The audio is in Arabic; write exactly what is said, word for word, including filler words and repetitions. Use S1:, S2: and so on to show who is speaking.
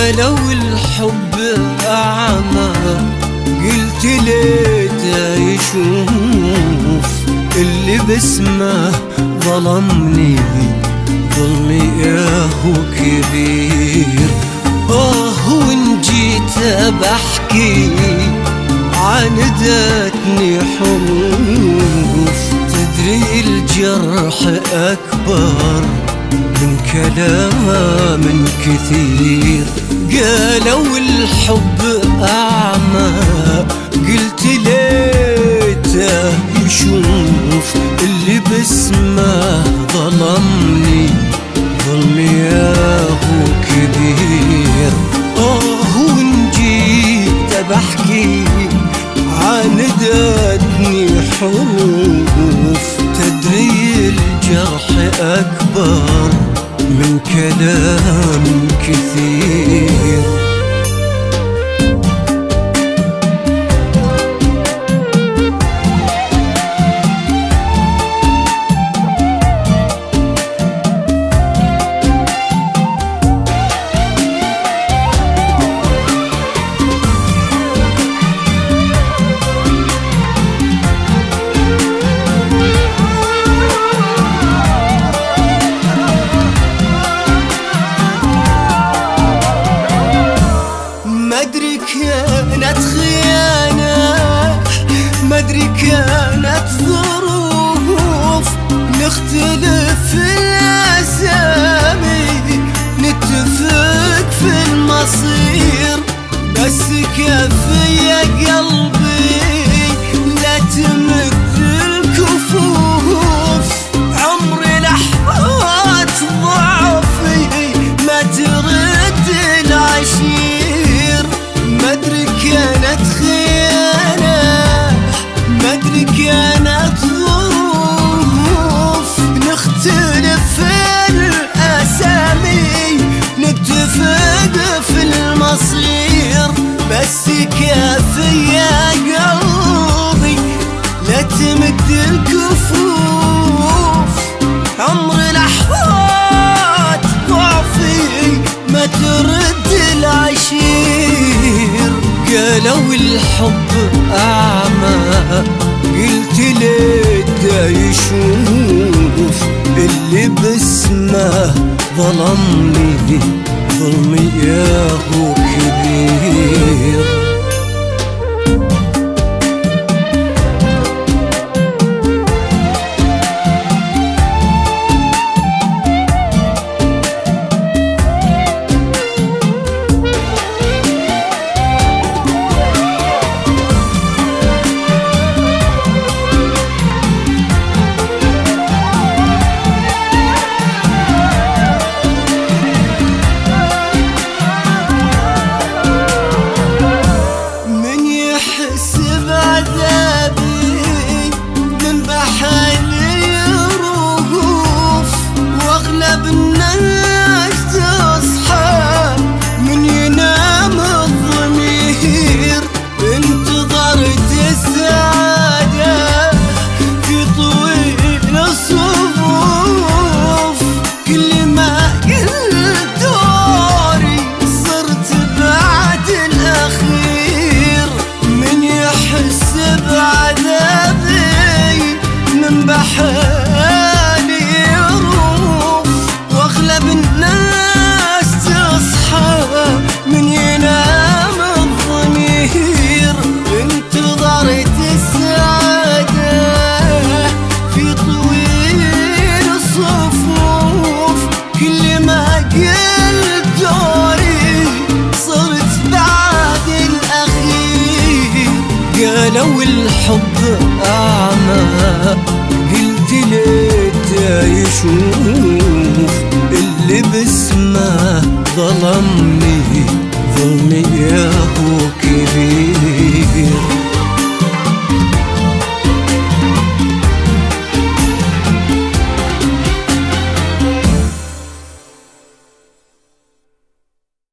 S1: قالوا الحب أعمى، قلت ليته يشوف اللي باسمه ظلمني، ظلمي ياهو كبير. آه وإن جيت بحكي عاندتني حروف، تدري الجرح أكبر من كلام كثير. قالوا الحب أعمى، قلت ليته يشوف اللي باسمه ظلمني، ظلمي ياهو كبير. آه وإن جيت بحكي عاندتني حروف، تدري الجرح أكبر من كلام كثير. كانت خيانة، مدري كانت ظروف، نختلف في الأسامي نتفق في المصير. بس كيف يا قلبي لا تمد الكفوف، عمري لحظات ضعفي ما ترد العشير. مدري كانت خيانة، مدري كانت ظروف، نختلف في الأسامي نتفق في المصير. بس كيف يا قلبي لا تمد الكفوف، عمر لحظات ضعفي ما ترد العشير. قالوا الحب أعمى، قلت ليته يشوف اللي باسمه ظلمني، ظلمي ياهو كبير. قالوا الحب أعمى، قلت ليته يشوف اللي باسمه ظلمني،